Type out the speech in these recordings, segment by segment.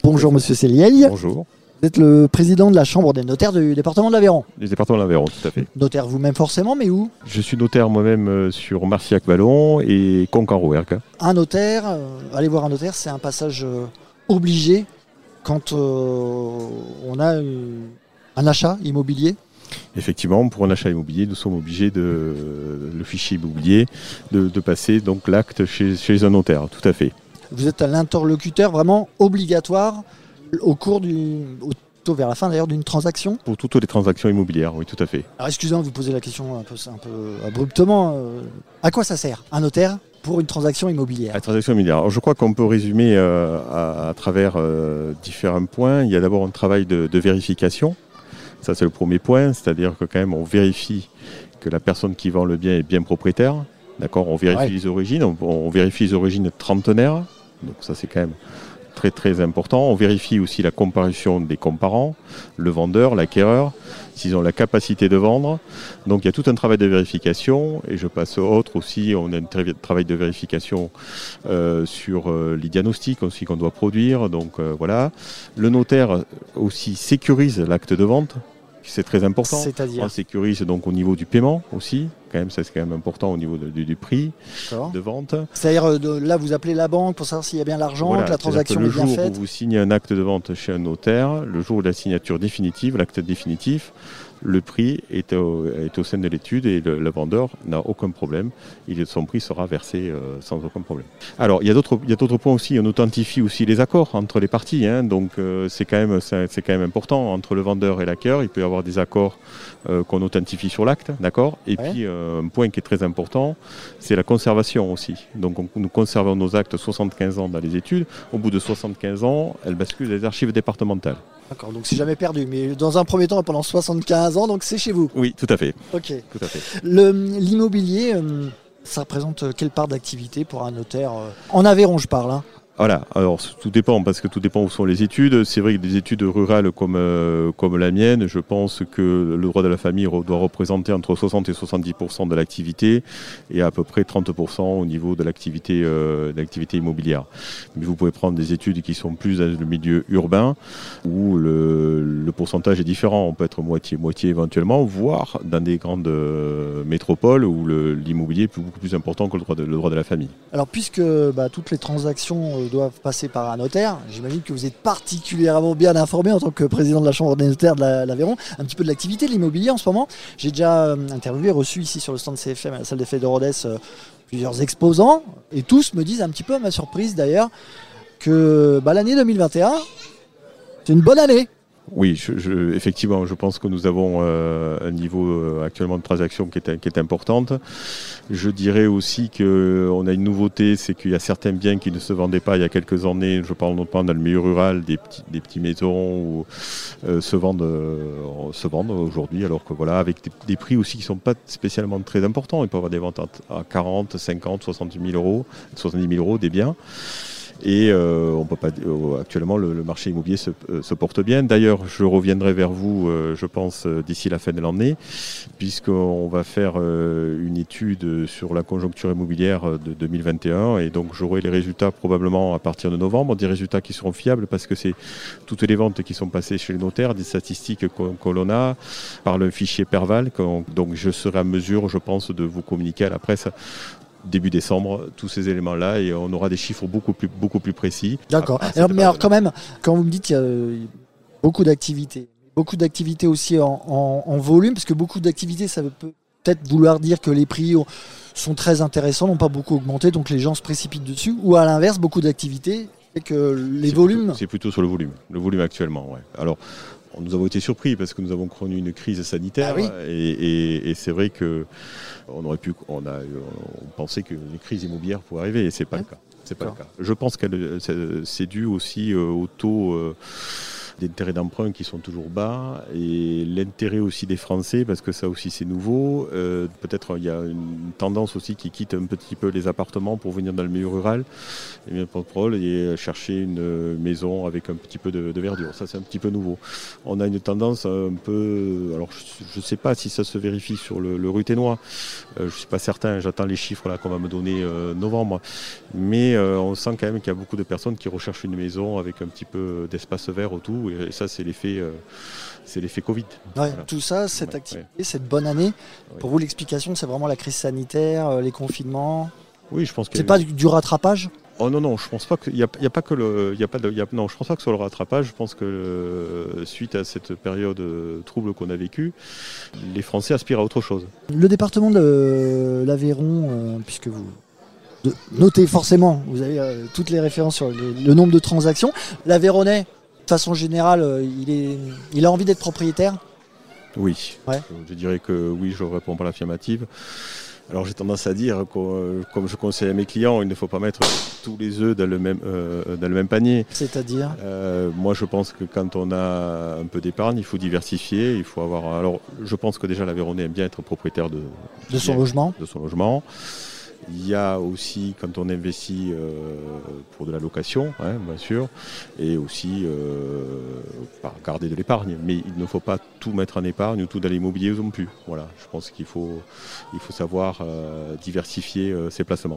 Bonjour Monsieur Céliel. Bonjour. Vous êtes le président de la Chambre des notaires du département de l'Aveyron. Du département de l'Aveyron, tout à fait. Notaire vous-même forcément, mais où? Je suis notaire moi-même sur Marcillac-Vallon et Conques-en-Rouergue. Un notaire, aller voir un notaire, c'est un passage obligé quand on a un achat immobilier. Effectivement, pour un achat immobilier, nous sommes obligés le fichier immobilier, de passer donc l'acte chez un notaire, tout à fait. Vous êtes l'interlocuteur vraiment obligatoire au cours vers la fin d'ailleurs d'une transaction. Pour toutes les transactions immobilières, oui, tout à fait. Alors excusez-moi de vous poser la question un peu abruptement. À quoi ça sert un notaire pour une transaction immobilière? La transaction immobilière. Alors, je crois qu'on peut résumer à travers différents points. Il y a d'abord un travail de vérification. Ça, c'est le premier point, c'est-à-dire que quand même, on vérifie que la personne qui vend le bien est bien propriétaire. D'accord, on vérifie les origines, on vérifie les origines trentenaires. Donc ça, c'est quand même très très important. On vérifie aussi la comparution des comparants, le vendeur, l'acquéreur, s'ils ont la capacité de vendre. Donc il y a tout un travail de vérification. Et je passe au autre aussi, on a un travail de vérification sur les diagnostics aussi qu'on doit produire. Donc voilà. Le notaire aussi sécurise l'acte de vente. C'est très important. C'est-à-dire on sécurise donc au niveau du paiement aussi. Quand même, ça c'est quand même important au niveau du prix de vente. C'est-à-dire là vous appelez la banque pour savoir s'il y a bien l'argent, voilà, que la transaction est bien faite. Le jour où vous signez un acte de vente chez un notaire, le jour de la signature définitive, l'acte définitif, le prix est au sein de l'étude et le vendeur n'a aucun problème. Son prix sera versé sans aucun problème. Alors, il y a d'autres points aussi. On authentifie aussi les accords entre les parties. Donc, c'est quand même important. Entre le vendeur et l'acquéreur, il peut y avoir des accords qu'on authentifie sur l'acte. D'accord. Et puis, un point qui est très important, c'est la conservation aussi. Donc, nous conservons nos actes 75 ans dans les études. Au bout de 75 ans, elles basculent dans les archives départementales. D'accord, donc c'est jamais perdu, mais dans un premier temps, pendant 75 ans, donc c'est chez vous. Oui, tout à fait. Ok. Tout à fait. L'immobilier, ça représente quelle part d'activité pour un notaire en Aveyron, je parle. Voilà, alors tout dépend, parce que tout dépend où sont les études. C'est vrai que des études rurales comme la mienne, je pense que le droit de la famille doit représenter entre 60 et 70% de l'activité et à peu près 30% au niveau de l'activité immobilière. Mais vous pouvez prendre des études qui sont plus dans le milieu urbain où le pourcentage est différent. On peut être moitié éventuellement, voire dans des grandes métropoles où l'immobilier est beaucoup plus important que le droit de la famille. Alors puisque toutes les transactions doivent passer par un notaire, j'imagine que vous êtes particulièrement bien informé en tant que président de la Chambre des notaires de l'Aveyron, un petit peu de l'activité de l'immobilier en ce moment. J'ai déjà interviewé, reçu ici sur le stand CFM à la salle des fêtes de Rodez plusieurs exposants et tous me disent un petit peu à ma surprise d'ailleurs que l'année 2021 c'est une bonne année. Oui, effectivement, je pense que nous avons un niveau actuellement de transaction qui est importante. Je dirais aussi qu'on a une nouveauté, c'est qu'il y a certains biens qui ne se vendaient pas il y a quelques années. Je parle notamment dans le milieu rural, des petites maisons où se vendent aujourd'hui, alors que voilà, avec des prix aussi qui ne sont pas spécialement très importants. Il peut y avoir des ventes à 40, 50, 70 000 euros des biens. Et on peut pas, actuellement, le marché immobilier se porte bien. D'ailleurs, je reviendrai vers vous, je pense, d'ici la fin de l'année, puisqu'on va faire une étude sur la conjoncture immobilière de 2021. Et donc, j'aurai les résultats probablement à partir de novembre, des résultats qui seront fiables, parce que c'est toutes les ventes qui sont passées chez les notaires, des statistiques que l'on a par le fichier Perval. Donc, je serai à mesure, je pense, de vous communiquer à la presse début décembre, tous ces éléments-là, et on aura des chiffres beaucoup plus précis. D'accord. Alors quand même, quand vous me dites qu'il y a beaucoup d'activités aussi en volume, parce que beaucoup d'activités, ça peut peut-être vouloir dire que les prix sont très intéressants, n'ont pas beaucoup augmenté, donc les gens se précipitent dessus, ou à l'inverse, beaucoup d'activités, et que les volumes... C'est plutôt sur le volume actuellement, ouais. Alors, nous avons été surpris parce que nous avons connu une crise sanitaire et c'est vrai que on pensait que les crises immobilières pourraient arriver et c'est pas le cas. C'est pas le cas. Je pense que c'est dû aussi au taux des intérêts d'emprunt qui sont toujours bas et l'intérêt aussi des Français, parce que ça aussi c'est nouveau. Peut-être il y a une tendance aussi qui quitte un petit peu les appartements pour venir dans le milieu rural et bien pour et chercher une maison avec un petit peu de verdure. Ça c'est un petit peu nouveau. On a une tendance un peu, alors je ne sais pas si ça se vérifie sur le Ruthénois, je ne suis pas certain, j'attends les chiffres là qu'on va me donner novembre, mais on sent quand même qu'il y a beaucoup de personnes qui recherchent une maison avec un petit peu d'espace vert autour, et ça c'est l'effet Covid. Ouais, voilà. Tout ça, cette activité, cette bonne année, pour vous l'explication c'est vraiment la crise sanitaire, les confinements. Oui, je pense que c'est pas du rattrapage. Oh non, je pense pas qu'il y a pas que le, non, je pense pas que ce soit le rattrapage. Je pense que suite à cette période trouble qu'on a vécue, les Français aspirent à autre chose. Le département de l'Aveyron, puisque vous notez forcément, vous avez toutes les références sur le nombre de transactions. L'Aveyronnais, de façon générale, il a envie d'être propriétaire. Oui, ouais. Je dirais que oui, je réponds par l'affirmative. Alors j'ai tendance à dire, comme je conseille à mes clients, il ne faut pas mettre tous les œufs dans le même panier. C'est-à-dire moi je pense que quand on a un peu d'épargne, il faut diversifier, il faut avoir. Alors je pense que déjà l'Aveyronnais aime bien être propriétaire de son logement. De son logement. Il y a aussi, quand on investit pour de la location, hein, bien sûr, et aussi garder de l'épargne. Mais il ne faut pas tout mettre en épargne ou tout dans l'immobilier non plus. Voilà, je pense qu'il faut savoir diversifier ses placements.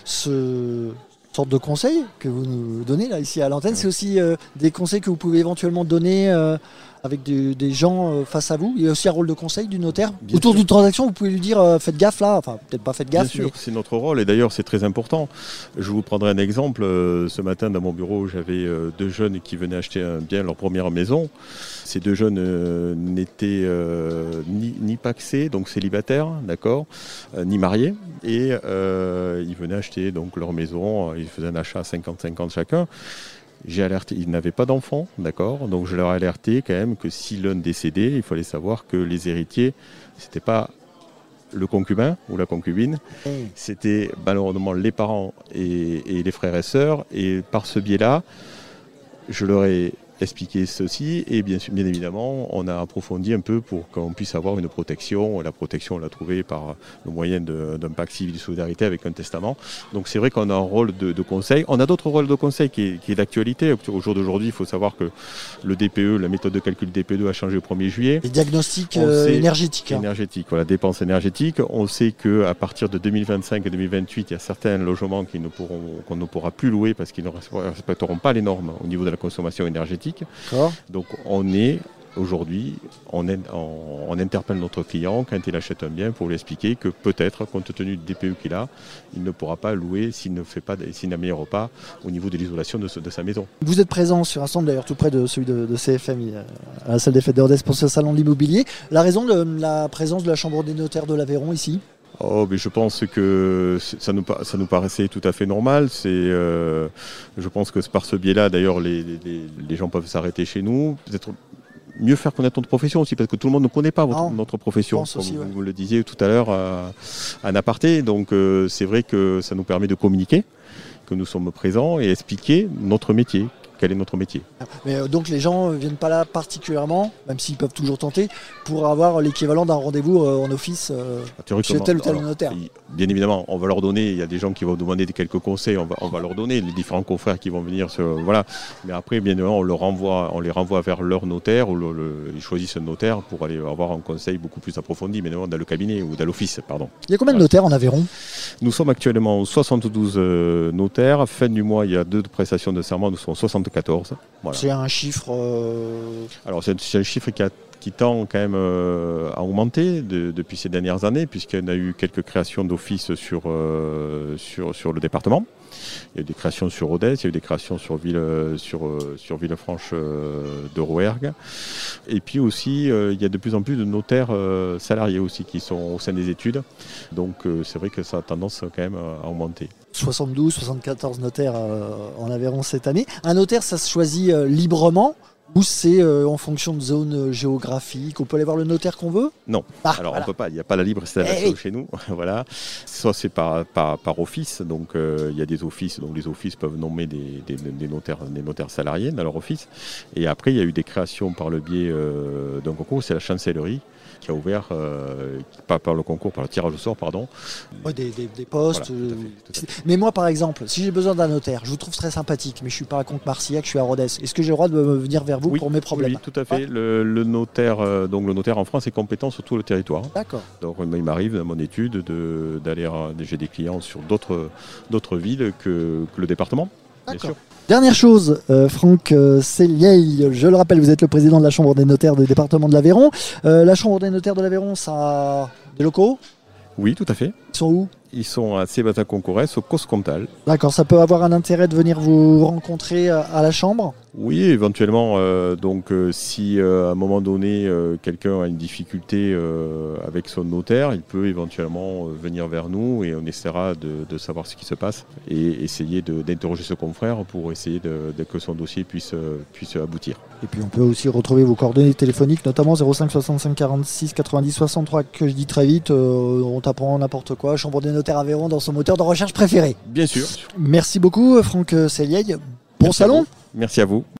Ce sorte de conseils que vous nous donnez là ici à l'antenne, c'est aussi des conseils que vous pouvez éventuellement donner avec des gens face à vous. Il y a aussi un rôle de conseil du notaire. Bien autour d'une transaction, vous pouvez lui dire faites gaffe là, enfin peut-être pas faites gaffe. Bien sûr, c'est notre rôle et d'ailleurs c'est très important. Je vous prendrai un exemple. Ce matin dans mon bureau, j'avais deux jeunes qui venaient acheter un bien, leur première maison. Ces deux jeunes n'étaient ni pacsés, donc célibataires, d'accord, ni mariés. Et ils venaient acheter donc leur maison, ils faisaient un achat à 50-50 chacun. J'ai alerté, ils n'avaient pas d'enfants, d'accord, donc je leur ai alerté quand même que si l'un décédait, il fallait savoir que les héritiers, c'était pas le concubin ou la concubine, c'était malheureusement les parents et les frères et sœurs, et par ce biais-là, je leur ai expliquer ceci et bien évidemment on a approfondi un peu pour qu'on puisse avoir une protection. La protection on l'a trouvée par le moyen d'un pacte civil de solidarité avec un testament. Donc c'est vrai qu'on a un rôle de conseil. On a d'autres rôles de conseil qui est d'actualité. Au jour d'aujourd'hui, il faut savoir que le DPE, la méthode de calcul DPE a changé au 1er juillet. Les diagnostics énergétiques. Énergétiques, voilà, dépenses énergétiques. On sait qu'à partir de 2025 et 2028, il y a certains logements qu'on ne pourra plus louer parce qu'ils ne respecteront pas les normes au niveau de la consommation énergétique. Donc aujourd'hui, on interpelle notre client quand il achète un bien pour lui expliquer que peut-être, compte tenu du DPE qu'il a, il ne pourra pas louer s'il n'améliore pas au niveau de l'isolation de sa maison. Vous êtes présent sur un stand d'ailleurs tout près de celui de CFMI, à la salle des fêtes de Rodez pour ce salon de l'immobilier. La raison de la présence de la Chambre des notaires de l'Aveyron ici ? Mais je pense que ça nous paraissait tout à fait normal. Je pense que par ce biais-là, d'ailleurs, les gens peuvent s'arrêter chez nous. Peut-être mieux faire connaître notre profession aussi, parce que tout le monde ne connaît pas notre profession, comme aussi, vous le disiez tout à l'heure en aparté. Donc c'est vrai que ça nous permet de communiquer, que nous sommes présents et expliquer notre métier. Quel est notre métier. Mais donc les gens ne viennent pas là particulièrement, même s'ils peuvent toujours tenter, pour avoir l'équivalent d'un rendez-vous en office chez tel ou tel notaire. Bien évidemment, on va leur donner, il y a des gens qui vont demander quelques conseils, on va leur donner, les différents confrères qui vont venir, voilà. Mais après, bien évidemment, on les renvoie vers leur notaire, ou ils choisissent un notaire pour aller avoir un conseil beaucoup plus approfondi, bien évidemment, dans le cabinet ou dans l'office, pardon. Il y a combien de notaires en Aveyron ? Nous sommes actuellement 72 notaires. Fin du mois, il y a 2 prestations de serment, nous sommes 74. Voilà. C'est un chiffre... Alors c'est un chiffre qui tend quand même à augmenter depuis ces dernières années, puisqu'il y a eu quelques créations d'office sur le département. Il y a eu des créations sur Rodez, il y a eu des créations sur Villefranche de Rouergue. Et puis aussi, il y a de plus en plus de notaires salariés aussi qui sont au sein des études. Donc c'est vrai que ça a tendance quand même à augmenter. 72, 74 notaires en Aveyron cette année. Un notaire, ça se choisit librement Ou c'est en fonction de zone géographique? On peut aller voir le notaire qu'on veut? Non. Alors on peut pas, il n'y a pas la libre installation chez nous. Voilà. Soit c'est par office, donc il y a des offices, donc les offices peuvent nommer des notaires salariés dans leur office. Et après il y a eu des créations par le biais d'un concours, c'est la chancellerie qui a ouvert, pas par le concours, par le tirage au sort, pardon. Ouais, des postes. Voilà, tout à fait. Mais moi, par exemple, si j'ai besoin d'un notaire, je vous trouve très sympathique, mais je suis pas à Comte-Marcillac, je suis à Rodez. Est-ce que j'ai le droit de venir vers vous pour mes problèmes? Oui, tout à fait. Le notaire en France est compétent sur tout le territoire. D'accord. Donc il m'arrive dans mon étude d'aller, j'ai des clients sur d'autres villes que le département. Bien sûr. Dernière chose, Franck Sellier, je le rappelle, vous êtes le président de la Chambre des notaires du département de l'Aveyron. La Chambre des notaires de l'Aveyron, ça a des locaux? Oui, tout à fait. Ils sont où? Ils sont à Sébastien-Concourès, au Coscomtal. D'accord, ça peut avoir un intérêt de venir vous rencontrer à la Chambre? Oui, éventuellement. Si à un moment donné, quelqu'un a une difficulté avec son notaire, il peut éventuellement venir vers nous et on essaiera de savoir ce qui se passe et essayer d'interroger ce confrère pour essayer que son dossier puisse aboutir. Et puis on peut aussi retrouver vos coordonnées téléphoniques, notamment 05 65 46 90 63, que je dis très vite, on t'apprend n'importe quoi, Chambre des notaires Aveyron dans son moteur de recherche préféré. Bien sûr. Merci beaucoup Franck Sellier. Bon salon. Merci à vous.